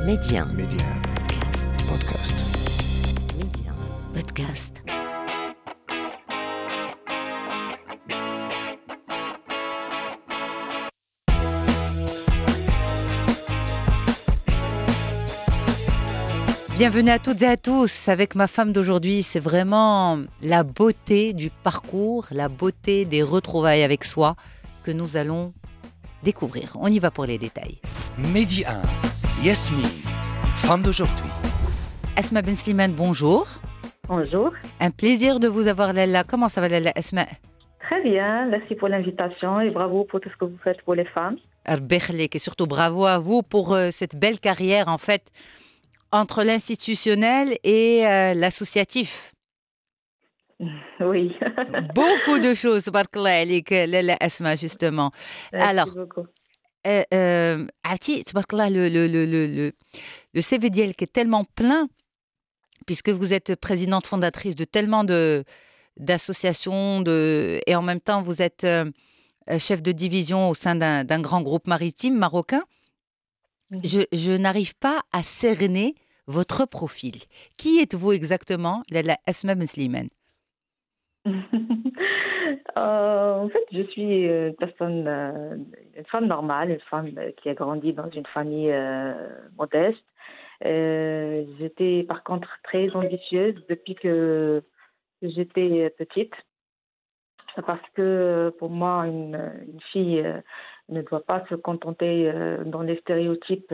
Média. Média. Podcast. Média. Podcast. Bienvenue à toutes et à tous. Avec ma femme d'aujourd'hui, c'est vraiment la beauté du parcours, la beauté des retrouvailles avec soi que nous allons découvrir. On y va pour les détails. Média 1. Yasmine, femme d'aujourd'hui. Asma Ben Slimane, bonjour. Bonjour. Un plaisir de vous avoir Lalla. Comment ça va Lalla Asma? Très bien, merci pour l'invitation et bravo pour tout ce que vous faites pour les femmes. Rabbi yakhlik, et surtout bravo à vous pour cette belle carrière en fait entre l'institutionnel et l'associatif. Oui. Beaucoup de choses, tabarakallah alik, Lalla Asma, justement. Merci Alors, beaucoup. عرفتي تبارك الله le CV ديالك est tellement plein puisque vous êtes présidente fondatrice de tellement d'associations et en même temps vous êtes chef de division au sein d'un grand groupe maritime marocain. Je n'arrive pas à cerner votre profil. Qui êtes-vous exactement, Lalla Asma Ben Slimane? En fait, je suis une personne, une femme normale, une femme qui a grandi dans une famille modeste. J'étais par contre très ambitieuse depuis que j'étais petite, parce que pour moi, une fille ne doit pas se contenter dans les stéréotypes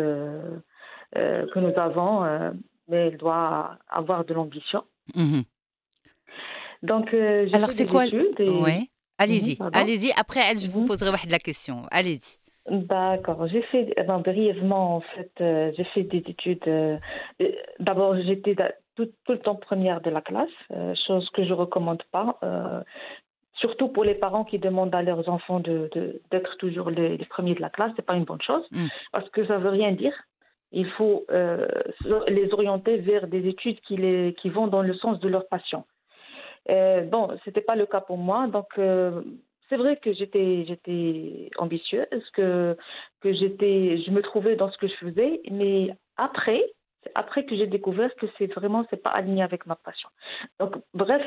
que nous avons, mais elle doit avoir de l'ambition. Mhm. Donc, j'ai Alors, fait c'est des quoi études et... Ouais. Allez-y, Pardon. allez-y. Après, elle, je vous Mhm. poserai la question. Allez-y. D'accord. J'ai fait, brièvement, en fait, j'ai fait des études. D'abord, j'étais tout le temps première de la classe, chose que je recommande pas, surtout pour les parents qui demandent à leurs enfants d'être toujours les premiers de la classe. C'est pas une bonne chose, parce que ça veut rien dire. Il faut les orienter vers des études qui vont dans le sens de leur passion. Bon, c'était pas le cas pour moi, donc c'est vrai que j'étais ambitieuse, que je me trouvais dans ce que je faisais, mais c'est après que j'ai découvert que c'est pas aligné avec ma passion. Donc bref,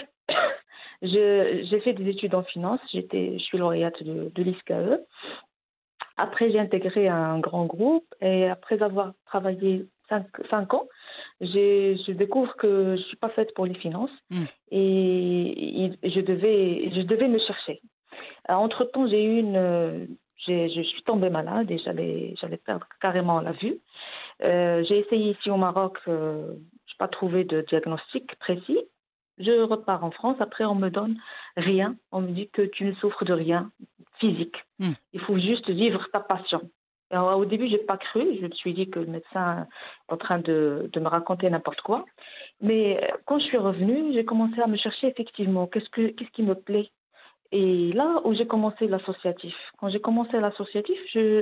j'ai fait des études en finance, je suis lauréate de l'ISCAE. Après, j'ai intégré un grand groupe et après avoir travaillé 5 ans, je découvre que je suis pas faite pour les finances et je devais me chercher. Entre-temps, je suis tombée malade et j'allais perdre carrément la vue. J'ai essayé ici au Maroc, je n'ai pas trouvé de diagnostic précis. Je repars en France, après on me donne rien, on me dit que tu ne souffres de rien physique. Il faut juste vivre ta passion. Alors, au début, je n'ai pas cru, je me suis dit que le médecin est en train de me raconter n'importe quoi. Mais quand je suis revenue, j'ai commencé à me chercher effectivement, qu'est-ce qui me plaît. Et là où j'ai commencé l'associatif. Quand j'ai commencé l'associatif,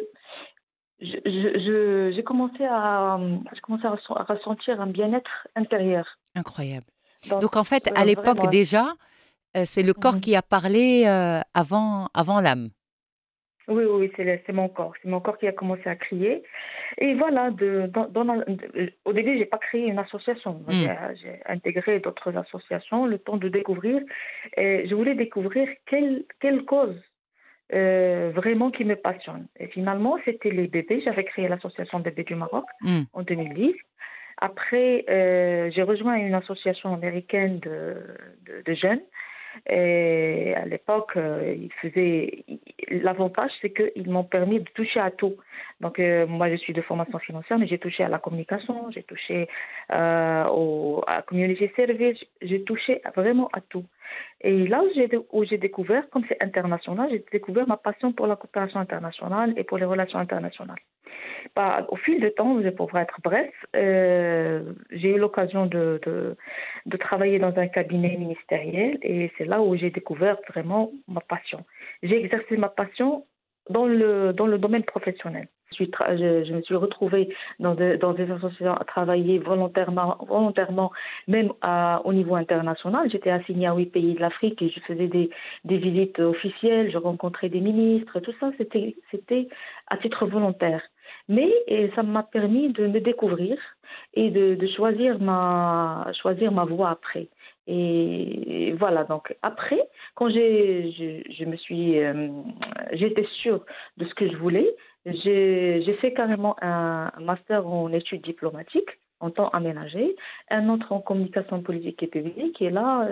j'ai commencé à ressentir un bien-être intérieur. Incroyable. Donc, en fait, à l'époque vraiment, déjà, c'est le corps qui a parlé avant l'âme. Oui, c'est mon corps. C'est mon corps qui a commencé à crier. Et voilà, au début, j'ai pas créé une association. J'ai intégré d'autres associations, le temps de découvrir. Et je voulais découvrir quelle cause vraiment qui me passionne. Et finalement, c'était les bébés. J'avais créé l'association Bébés du Maroc en 2010. Après, j'ai rejoint une association américaine de jeunes. Et à l'époque, l'avantage, c'est qu'ils m'ont permis de toucher à tout. Donc, moi, je suis de formation financière, mais j'ai touché à la communication, j'ai touché à community service, j'ai touché vraiment à tout. Et là où j'ai découvert, comme c'est international, j'ai découvert ma passion pour la coopération internationale et pour les relations internationales. Au fil du temps, pour être bref, j'ai eu l'occasion de travailler dans un cabinet ministériel et c'est là où j'ai découvert vraiment ma passion. J'ai exercé ma passion dans le domaine professionnel. Je me suis retrouvée dans des associations à travailler volontairement même au niveau international. J'étais assignée à 8 pays de l'Afrique et je faisais des visites officielles, je rencontrais des ministres, tout ça, c'était à titre volontaire. Mais ça m'a permis de me découvrir et de choisir ma voie après. Et voilà, donc après, quand je me suis, j'étais sûre de ce que je voulais, j'ai fait carrément un master en études diplomatiques en temps aménagé, un autre en communication politique et publique, et là,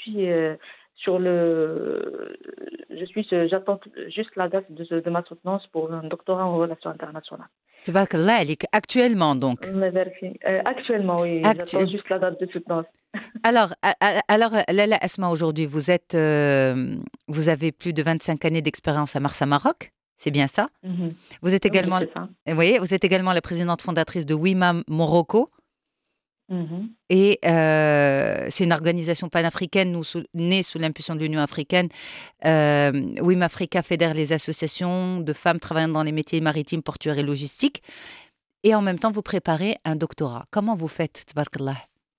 j'attends juste la date de ma soutenance pour un doctorat en relations internationales. Tabarakallah alik. Actuellement, donc. Actuellement, oui, j'attends juste la date de soutenance. Alors, Lala Asma, aujourd'hui, vous avez plus de 25 années d'expérience à Marsa, Maroc. C'est bien ça? Mhm. Vous êtes également, Oui, c'est ça. vous êtes également la présidente fondatrice de WIMA Morocco. Mhm. Et c'est une organisation panafricaine née sous l'impulsion de l'Union africaine. WIM Africa fédère les associations de femmes travaillant dans les métiers maritimes, portuaires et logistiques. Et en même temps, vous préparez un doctorat. Comment vous faites, tabarakallah?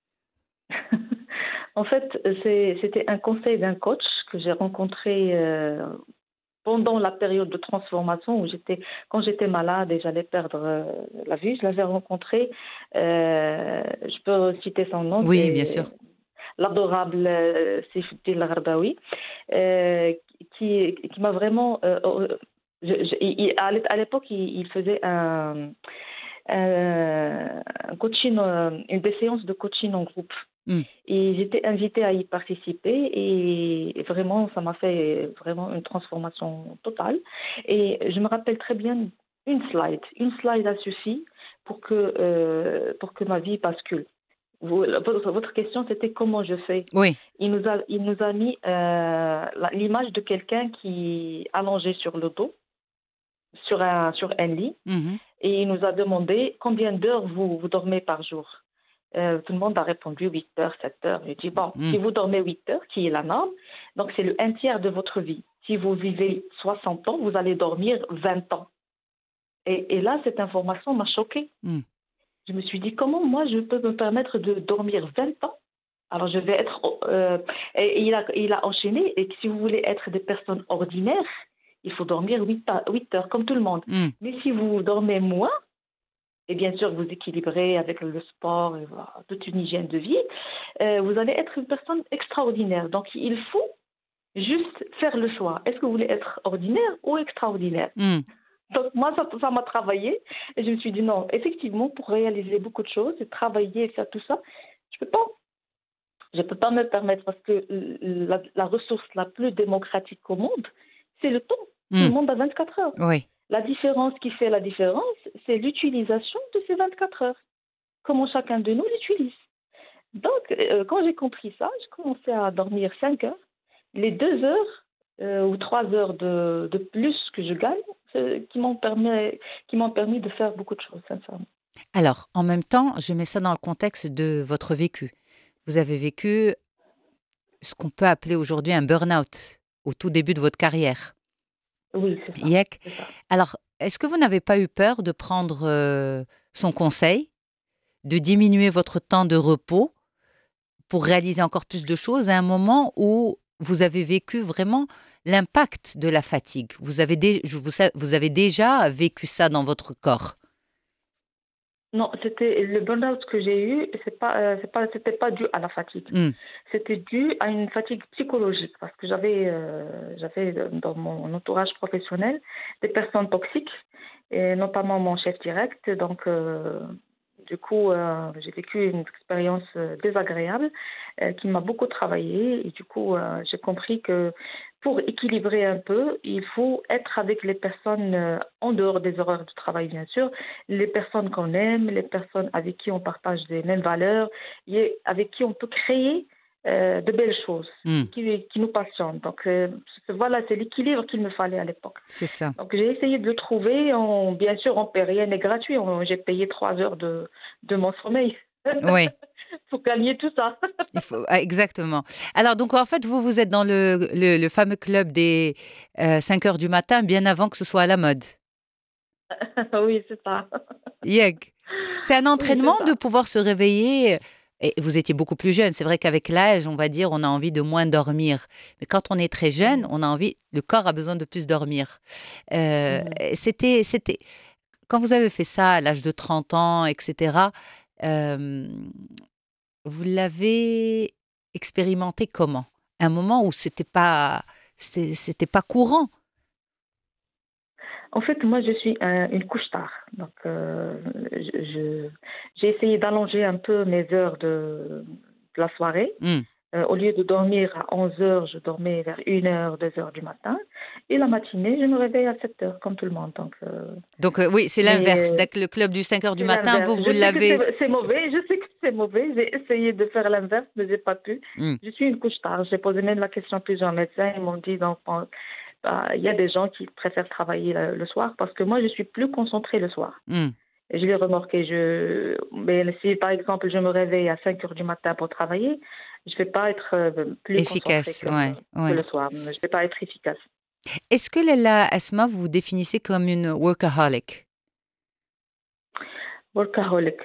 En fait, c'était un conseil d'un coach que j'ai rencontré pendant la période de transformation quand j'étais malade et j'allais perdre la vue. Je l'avais rencontré, je peux citer son nom. Oui, bien sûr. L'adorable Sifti Al-Gharbawi, qui m'a vraiment... à l'époque, il faisait un coaching, des séances de coaching en groupe. Et j'étais invitée à y participer et vraiment, ça m'a fait vraiment une transformation totale. Et je me rappelle très bien une slide a suffi pour que ma vie bascule. Votre question, c'était comment je fais. Oui. Il nous a mis l'image de quelqu'un qui est allongé sur le dos, sur un lit, et il nous a demandé combien d'heures vous dormez par jour. Tout le monde a répondu 8 heures, 7 heures. J'ai dit, si vous dormez 8 heures, qui est la norme, donc c'est le 1/3 de votre vie. Si vous vivez 60 ans, vous allez dormir 20 ans. Et là, cette information m'a choquée. Je me suis dit, comment moi je peux me permettre de dormir 20 ans? Alors je vais être... et il a enchaîné, et si vous voulez être des personnes ordinaires, il faut dormir 8 heures, comme tout le monde. Mais si vous dormez moins, et bien sûr vous équilibrez avec le sport et voilà, toute une hygiène de vie, vous allez être une personne extraordinaire. Donc il faut juste faire le choix. Est-ce que vous voulez être ordinaire ou extraordinaire? Donc moi, ça m'a travaillé et je me suis dit non, effectivement, pour réaliser beaucoup de choses, travailler et faire tout ça, je peux pas me permettre parce que la ressource la plus démocratique au monde, c'est le temps. Tout le monde a 24 heures. Oui. La différence qui fait la différence, c'est l'utilisation de ces 24 heures. Comment chacun de nous l'utilise. Donc, quand j'ai compris ça, j'ai commencé à dormir 5 heures. Les 2 heures ou 3 heures de plus que je gagne, qui m'ont permis de faire beaucoup de choses, sincèrement. Alors, en même temps, je mets ça dans le contexte de votre vécu. Vous avez vécu ce qu'on peut appeler aujourd'hui un burn-out au tout début de votre carrière. Oui, c'est ça. C'est ça. Alors, est-ce que vous n'avez pas eu peur de prendre son conseil, de diminuer votre temps de repos pour réaliser encore plus de choses à un moment où vous avez vécu vraiment l'impact de la fatigue? Vous avez déjà vécu ça dans votre corps? Non, c'était le burn-out que j'ai eu, c'était pas dû à la fatigue. C'était dû à une fatigue psychologique parce que j'avais dans mon entourage professionnel des personnes toxiques et notamment mon chef direct. Donc du coup, j'ai vécu une expérience désagréable qui m'a beaucoup travaillé et du coup, j'ai compris que pour équilibrer un peu, il faut être avec les personnes en dehors des horaires de travail, bien sûr, les personnes qu'on aime, les personnes avec qui on partage les mêmes valeurs, et avec qui on peut créer de belles choses qui nous passionnent. Donc voilà, c'est l'équilibre qu'il me fallait à l'époque. C'est ça. Donc j'ai essayé de le trouver. Bien sûr, rien n'est gratuit. J'ai payé 3 heures de mon sommeil. Oui. Pour gagner tout ça. Exactement. Alors, donc, en fait, vous êtes dans le fameux club des 5 heures du matin, bien avant que ce soit à la mode. Oui, c'est ça. C'est un entraînement oui, de pouvoir se réveiller. Et vous étiez beaucoup plus jeune. C'est vrai qu'avec l'âge, on va dire, on a envie de moins dormir. Mais quand on est très jeune, le corps a besoin de plus dormir. quand vous avez fait ça à l'âge de 30 ans, etc., euh, vous l'avez expérimenté comment? Un moment où c'était pas courant. En fait, moi, je suis une couche tard. Donc, j'ai essayé d'allonger un peu mes heures de la soirée. Hmm. Au lieu de dormir à 11 heures, je dormais vers 1 heure, 2 heures du matin. Et la matinée, je me réveille à 7 heures, comme tout le monde. Donc, oui, c'est l'inverse. Mais Dès que le club du 5 heures du c'est matin, l'inverse. vous Je sais que l'avez. c'est mauvais. Je sais que c'est mauvais. J'ai essayé de faire l'inverse, mais j'ai pas pu. Hmm. Je suis une couche tard. J'ai posé même la question à plusieurs médecins. Ils m'ont dit, donc, il y a des gens qui préfèrent travailler le soir parce que moi, je suis plus concentrée le soir. Hmm. Et je l'ai remarqué. Mais si, par exemple, je me réveille à 5 heures du matin pour travailler, je ne vais pas être plus concentrée Efficace, ouais, que ouais. le soir. Je ne vais pas être efficace. Est-ce que Leila Asma, vous vous définissez comme une workaholic? Workaholic.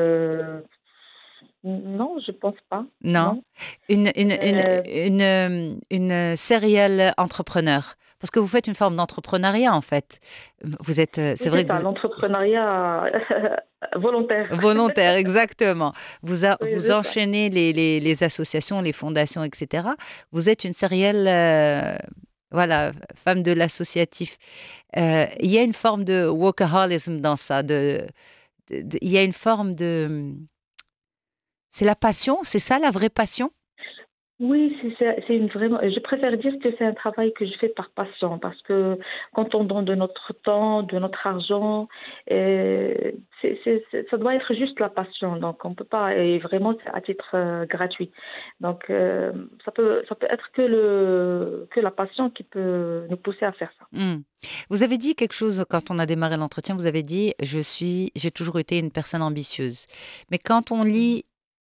Non, je pense pas. Non. Non. Une, une, une, Euh, une serial entrepreneur. Parce que vous faites une forme d'entrepreneuriat, en fait. Vous êtes, c'est oui, vrai c'est que ça, l'entrepreneuriat volontaire. volontaire, exactement. Oui, Vous c'est ça. enchaînez les associations, les fondations, etc. Vous êtes une serial, voilà, femme de l'associatif. Il y a une forme de workaholism dans ça. Il y a une forme de... C'est la passion, c'est ça la vraie passion? Oui, c'est une vraiment. Je préfère dire que c'est un travail que je fais par passion parce que quand on donne de notre temps, de notre argent, ça doit être juste la passion. Donc on peut pas et vraiment c'est à titre gratuit. Donc ça peut être que la passion qui peut nous pousser à faire ça. Hmm. Vous avez dit quelque chose quand on a démarré l'entretien, vous avez dit, j'ai toujours été une personne ambitieuse. Mais quand on lit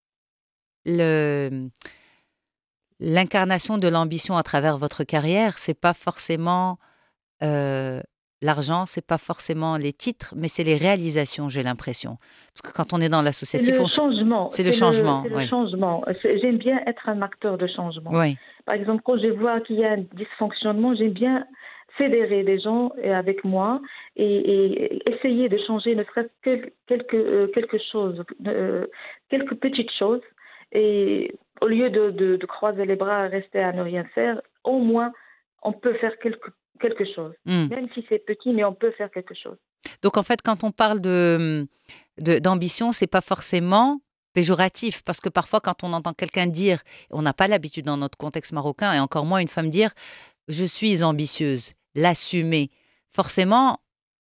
le, l'incarnation de l'ambition à travers votre carrière, c'est pas forcément euh, l'argent, c'est pas forcément les titres, mais c'est les réalisations, j'ai l'impression. Parce que quand on est dans C'est l'associatif, le changement, c'est le changement, c'est le oui. changement. J'aime bien être un acteur de changement. Oui. Par exemple, quand je vois qu'il y a un dysfonctionnement, j'aime bien fédérer des gens avec moi et essayer de changer ne serait-ce que quelque chose, quelques petites choses. Et au lieu de croiser les bras et rester à ne rien faire, au moins on peut faire quelque chose. Hmm. Même si c'est petit, mais on peut faire quelque chose. Donc en fait, quand on parle d'ambition, c'est pas forcément péjoratif, parce que parfois, quand on entend quelqu'un dire, on n'a pas l'habitude dans notre contexte marocain, et encore moins une femme dire, je suis ambitieuse, l'assumer. Forcément,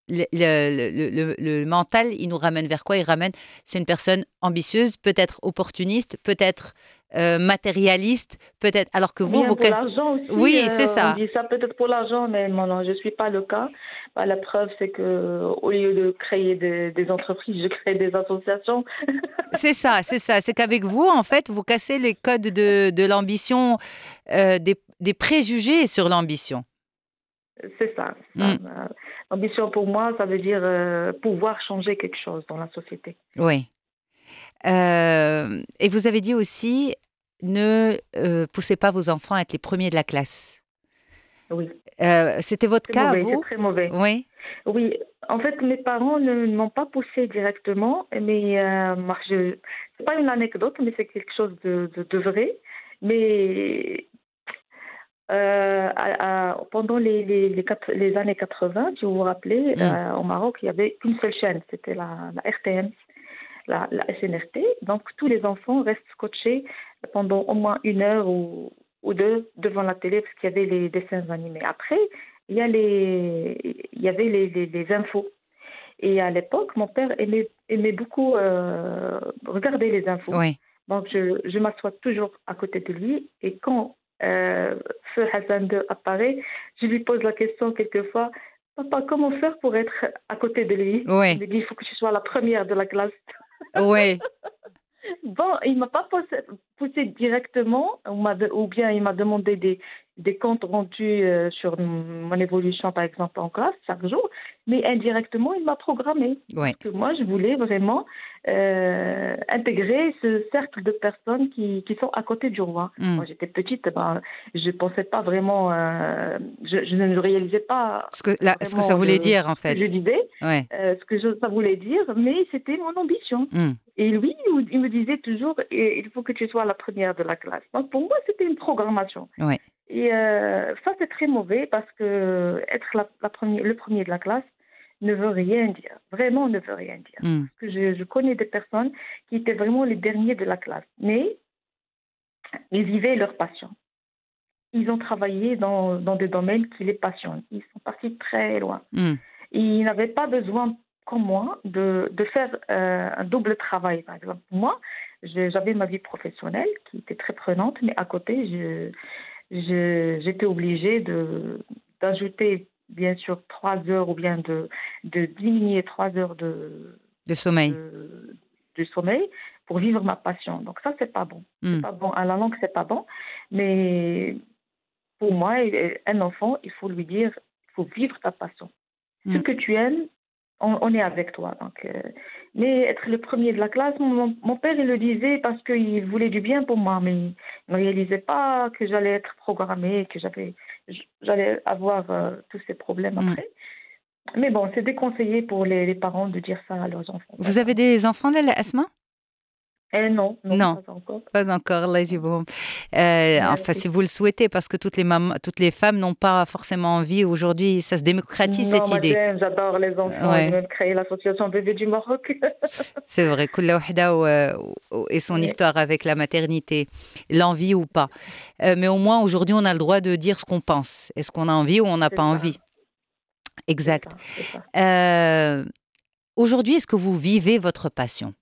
le mental, il nous ramène vers quoi? Il ramène, c'est une personne ambitieuse, peut-être opportuniste, peut-être matérialiste, peut-être. Alors que vous, Bien pour l'argent aussi, oui, c'est on ça. dit ça peut-être pour l'argent, mais non, je ne suis pas le cas. Bah, la preuve, c'est que au lieu de créer des entreprises, je crée des associations. C'est ça, c'est ça. C'est qu'avec vous, en fait, vous cassez les codes de l'ambition, des préjugés sur l'ambition. C'est ça. Mm. L'ambition pour moi, ça veut dire pouvoir changer quelque chose dans la société. Oui. Et vous avez dit aussi, ne poussez pas vos enfants à être les premiers de la classe. Oui. C'était votre C'est cas, mauvais, c'est vous? très mauvais. Oui. Oui, en fait, mes parents ne m'ont pas poussée directement, mais moi, c'est pas une anecdote, mais c'est quelque chose de vrai. Mais pendant les années 80, si vous vous rappelez, Mm. au Maroc, il n'y avait qu'une seule chaîne, c'était la RTM, la SNRT. Donc, tous les enfants restent scotchés pendant au moins 1 heure ou deux devant la télé parce qu'il y avait les dessins animés. Après, il y avait les infos. Et à l'époque, mon père aimait beaucoup regarder les infos. Oui. Donc, je m'assois toujours à côté de lui. Et quand Feu Hassan II apparaît, je lui pose la question quelquefois, Papa, comment faire pour être à côté de lui? Il Oui. me dit, il faut que tu sois la première de la classe. Oui. bon, il m'a pas poussé directement, ou bien il m'a demandé des comptes rendus sur mon évolution, par exemple, en classe, chaque jour, mais indirectement, il m'a programmé. Ouais. Parce que moi, je voulais vraiment intégrer ce cercle de personnes qui sont à côté du roi. Quand j'étais petite, je ne pensais pas vraiment, je ne réalisais pas Ce que ça voulait dire, en ce que je fait. disais, Ouais. ça voulait dire, mais c'était mon ambition. Et lui, il me disait toujours, il faut que tu sois la première de la classe. Donc pour moi, c'était une programmation. Ouais. Et ça, c'est très mauvais parce que être le premier de la classe ne veut rien dire. Vraiment ne veut rien dire. Parce que je connais des personnes qui étaient vraiment les derniers de la classe. Mais ils vivaient leur passion. Ils ont travaillé dans des domaines qui les passionnent. Ils sont partis très loin. Ils n'avaient pas besoin, comme moi, de faire un double travail. Par exemple, moi, j'avais ma vie professionnelle qui était très prenante, mais à côté, j'étais obligée d'ajouter, bien sûr, 3 heures ou bien de diminuer 3 heures de sommeil. De sommeil pour vivre ma passion. Donc ça, c'est pas bon. C'est pas bon. À la langue, c'est pas bon. Mais pour moi, un enfant, il faut lui dire, il faut vivre ta passion. Ce que tu aimes, on est avec toi. Donc, mais être le premier de la classe, mon père, il le disait parce qu'il voulait du bien pour moi, mais il ne réalisait pas que j'allais être programmée, que j'allais avoir tous ces problèmes après. Mais bon, c'est déconseillé pour les parents de dire ça à leurs enfants. Vous avez des enfants, Lala Asma? Non, pas encore. Pas encore, là, enfin, si vous le souhaitez, parce que toutes les femmes n'ont pas forcément envie. Aujourd'hui, ça se démocratise, cette idée. J'adore les enfants. Ouais. J'ai même créé l'association Bébé du Maroc. C'est vrai, Kulla Wahda et son histoire avec la maternité, l'envie ou pas. Mais au moins, aujourd'hui, on a le droit de dire ce qu'on pense. Est-ce qu'on a envie ou on n'a pas envie? Exact. C'est ça. Aujourd'hui, est-ce que vous vivez votre passion?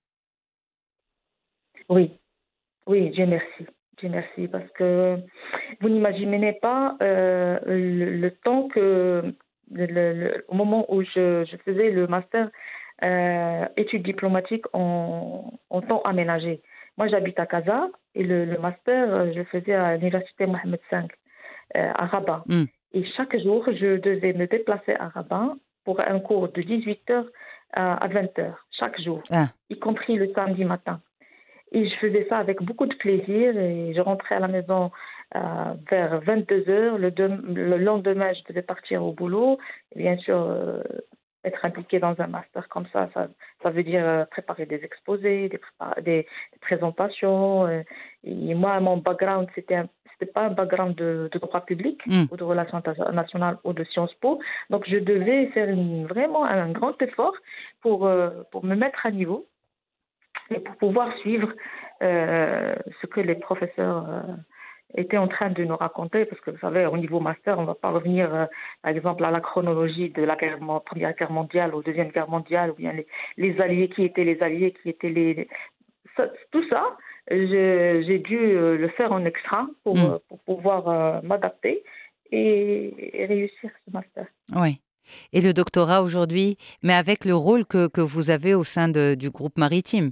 Oui, Dieu merci. Dieu merci, parce que vous n'imaginez pas le temps que, au moment où je faisais le master études diplomatiques en temps aménagé. Moi, j'habite à Casa et le master, je le faisais à l'université Mohamed V à Rabat. Et chaque jour, je devais me déplacer à Rabat pour un cours de 18h à 20h, chaque jour, y compris le samedi matin. Et je faisais ça avec beaucoup de plaisir et je rentrais à la maison vers 22h. Le lendemain, je devais partir au boulot. Et bien sûr, être impliquée dans un master comme ça veut dire préparer des exposés, des présentations. Et moi, mon background, c'était pas un background de droit public ou de relations internationales ou de Sciences Po. Donc, je devais faire vraiment un grand effort pour me mettre à niveau et pour pouvoir suivre ce que les professeurs étaient en train de nous raconter, parce que vous savez, au niveau master, on ne va pas revenir, par exemple, à la chronologie de la Première Guerre mondiale ou Deuxième Guerre mondiale, ou bien les alliés, qui étaient les alliés, qui étaient tout ça, j'ai dû le faire en extra pour pouvoir m'adapter et réussir ce master. Oui. Et le doctorat aujourd'hui, mais avec le rôle que vous avez au sein du groupe maritime?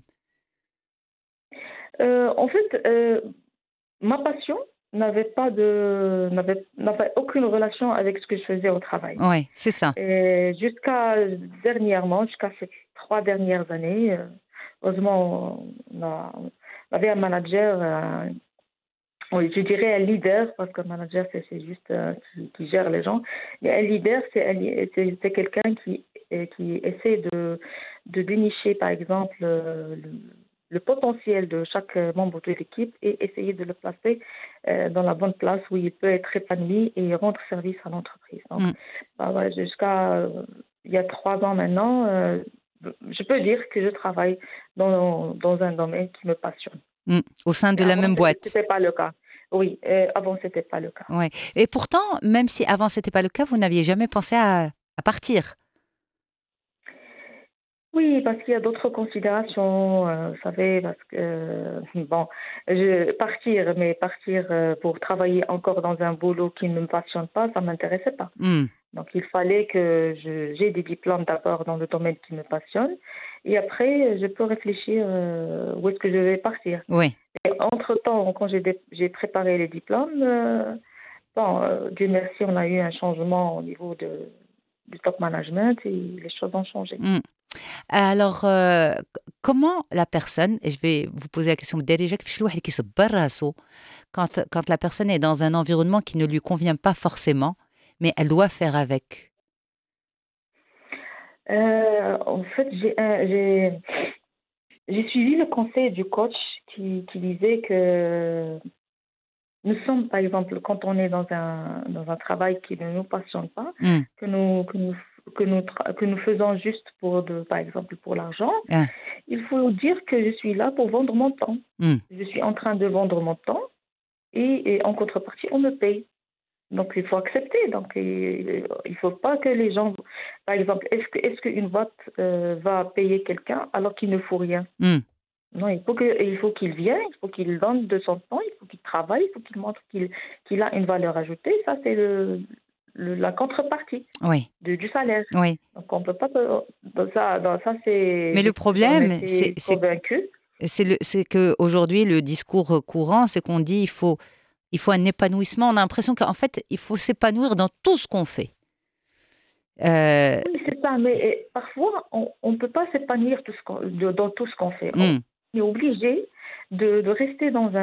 En fait, ma passion n'avait aucune relation avec ce que je faisais au travail. Oui, c'est ça. Et jusqu'à ces 3 dernières années, heureusement, on avait un manager, je dirais un leader, parce qu'un manager, c'est juste qui gère les gens. Mais un leader, c'est quelqu'un qui essaie de dénicher, par exemple, le potentiel de chaque membre de l'équipe et essayer de le placer dans la bonne place où il peut être épanoui et rendre service à l'entreprise. Donc, jusqu'à il y a 3 ans maintenant, je peux dire que je travaille dans un domaine qui me passionne. Au sein de la même boîte. C'était pas le cas. Oui, avant, c'était pas le cas. Ouais. Et pourtant, même si avant, c'était pas le cas, vous n'aviez jamais pensé à partir? Oui, parce qu'il y a d'autres considérations, vous savez, parce que, bon, partir pour travailler encore dans un boulot qui ne me passionne pas, ça ne m'intéressait pas. Hmm. Donc, il fallait que j'ai des diplômes d'abord dans le domaine qui me passionne, et après, je peux réfléchir où est-ce que je vais partir. Oui. Et entre-temps, quand j'ai préparé les diplômes, bon, Dieu merci, on a eu un changement au niveau du top management et les choses ont changé. Hmm. Alors, comment la personne, et je vais vous poser la question, quand la personne est dans un environnement qui ne lui convient pas forcément, mais elle doit faire avec. En fait, j'ai suivi le conseil du coach qui disait que nous sommes, par exemple, quand on est dans un travail qui ne nous passionne pas, Hmm. que nous faisons juste par exemple, pour l'argent, Ah. il faut dire que je suis là pour vendre mon temps. Hmm. Je suis en train de vendre mon temps et en contrepartie, on me paye. Donc, il faut accepter. Donc, il ne faut pas que les gens... Par exemple, est-ce qu'une boîte va payer quelqu'un alors qu'il ne faut rien? Hmm. Non, il faut qu'il vienne, il faut qu'il donne de son temps, il faut qu'il travaille, il faut qu'il montre qu'il a une valeur ajoutée. Ça, c'est la contrepartie Oui, du salaire. oui. Donc, on ne peut pas... Dans ça, c'est... Mais le j'en problème, étais convaincue. c'est qu'aujourd'hui, le discours courant, c'est qu'on dit il faut un épanouissement. On a l'impression qu'en fait, il faut s'épanouir dans tout ce qu'on fait. Oui, c'est ça, mais parfois, on ne peut pas s'épanouir dans tout ce qu'on fait. Hmm. On est obligé de rester dans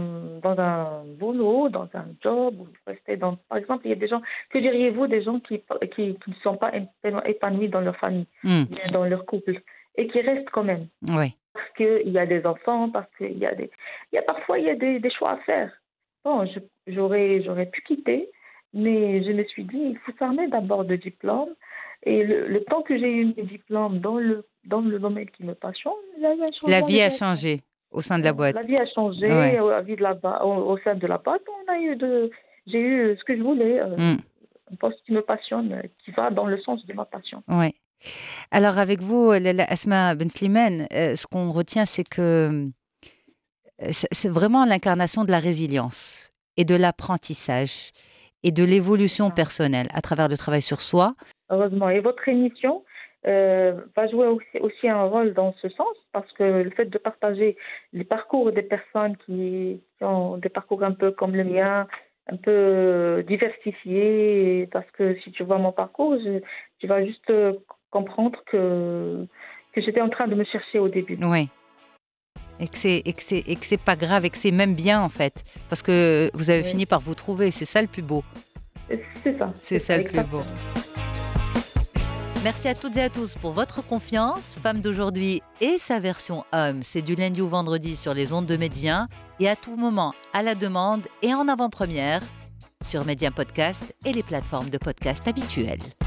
un boulot, dans un job, ou rester dans... Par exemple, il y a des gens, que diriez-vous des gens qui ne sont pas épanouis dans leur famille, Hmm. dans leur couple, et qui restent quand même, Oui, parce qu'il y a des enfants, parce qu'il y a parfois, il y a des choix à faire. Bon, j'aurais pu quitter, mais je me suis dit, il faut s'armer d'abord de diplôme. Et le temps que j'ai eu mes diplômes dans le domaine qui me passionne, il y a eu un la changement de vie a direction. changé au sein de la boîte. La vie a changé, Ouais. la vie au sein de la boîte, j'ai eu ce que je voulais, Hmm. un poste qui me passionne, qui va dans le sens de ma passion. Ouais. Alors, avec vous, Lala Asma Ben Slimane, ce qu'on retient, c'est que c'est vraiment l'incarnation de la résilience et de l'apprentissage et de l'évolution Ah. personnelle à travers le travail sur soi. Heureusement. Et votre émission va jouer aussi un rôle dans ce sens, parce que le fait de partager les parcours des personnes qui ont des parcours un peu comme le mien, un peu diversifiés, parce que si tu vois mon parcours, tu vas juste comprendre que j'étais en train de me chercher au début. Oui. Et que c'est pas grave et que c'est même bien, en fait. Parce que vous avez Oui. fini par vous trouver. C'est ça le plus beau. C'est ça. C'est ça le plus exactement. beau. Merci à toutes et à tous pour votre confiance. Femme d'aujourd'hui et sa version homme, c'est du lundi au vendredi sur les ondes de Média et à tout moment à la demande et en avant-première sur Média Podcast et les plateformes de podcast habituelles.